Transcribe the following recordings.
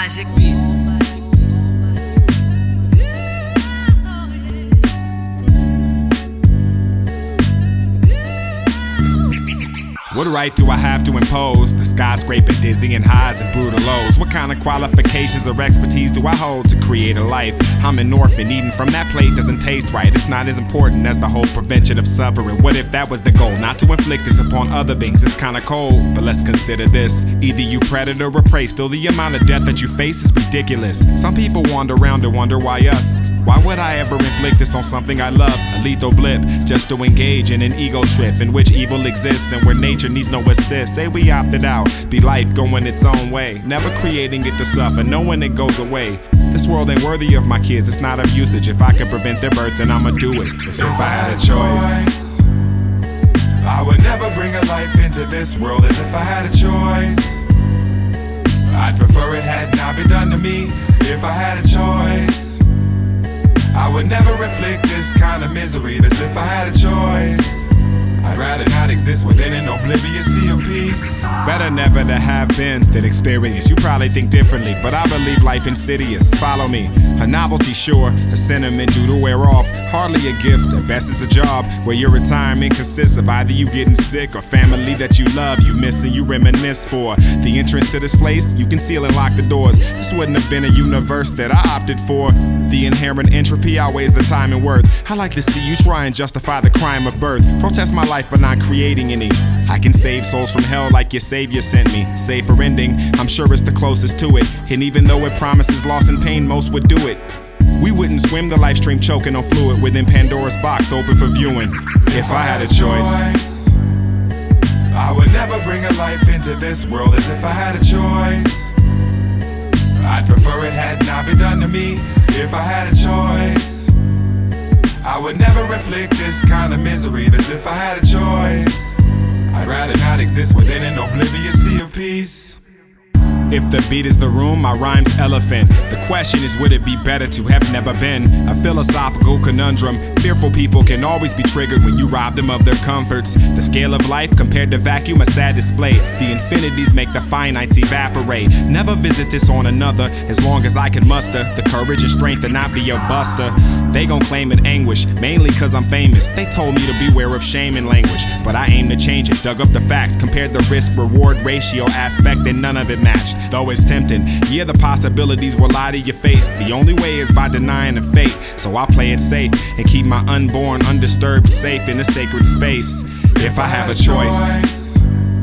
Magic Beats. What right do I have to impose the skyscraper dizzying highs and brutal lows? What kind of qualifications or expertise do I hold to create a life? I'm an orphan, eating from that plate doesn't taste right. It's not as important as the whole prevention of suffering. What if that was the goal? Not to inflict this upon other beings. It's kinda cold, but let's consider this. Either you predator or prey, still the amount of death that you face is ridiculous. Some people wander around and wonder why us? Why would I ever inflict this on something I love? A lethal blip, just to engage in an ego trip in which evil exists and where nature needs no assist. Say we opted out, be life going its own way, never creating it to suffer, knowing it goes away. This world ain't worthy of my kids, it's not of usage. If I could prevent their birth, then I'ma do it. As if I had a choice, I would never bring a life into this world. As if I had a choice, I'd prefer it had not been done to me. If I had a choice, I would never inflict this kind of misery. As if I had a choice, I'd rather not exist within an oblivious sea of peace. Better never to have been than experience. You probably think differently, but I believe life insidious. Follow me. A novelty, sure, a sentiment due to wear off. Hardly a gift, at best it's a job where your retirement consists of either you getting sick or family that you love you miss and you reminisce for. The entrance to this place, you can seal and lock the doors. This wouldn't have been a universe that I opted for. The inherent entropy outweighs the time and worth. I like to see you try and justify the crime of birth. Protest my life but not creating any. I can save souls from hell like your savior sent me. Safer ending, I'm sure it's the closest to it. And even though it promises loss and pain, most would do it. We wouldn't swim the life stream choking on fluid within Pandora's box open for viewing. If I had a choice, I would never bring a life into this world. As if I had a choice, I'd prefer it had not been done to me. If I had a choice, I would never inflict this kind of misery. As if I had a choice, I'd rather not exist within an oblivious sea of peace. If the beat is the room, my rhyme's elephant. The question is, would it be better to have never been? A philosophical conundrum. Fearful people can always be triggered when you rob them of their comforts. The scale of life compared to vacuum, a sad display. The infinities make the finites evaporate. Never visit this on another, as long as I can muster the courage and strength to not be a buster. They gon' claim in anguish, mainly cause I'm famous. They told me to beware of shame in language, but I aim to change it. Dug up the facts, compared the risk-reward ratio aspect, and none of it matched. Though it's tempting, yeah, the possibilities will lie to your face. The only way is by denying the fate. So I'll play it safe and keep my unborn undisturbed safe in a sacred space. If I have a choice,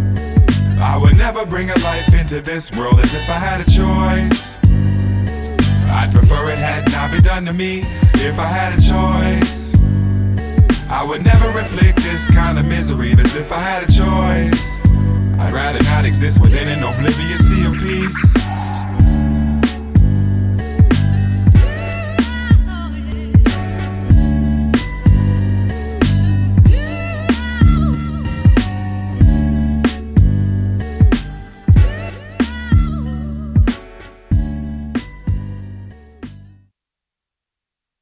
I would never bring a life into this world. As if I had a choice, I'd prefer it had not been done to me. If I had a choice, I would never inflict this kind of misery. As if I had a choice, I'd rather not exist within an oblivious sea of peace.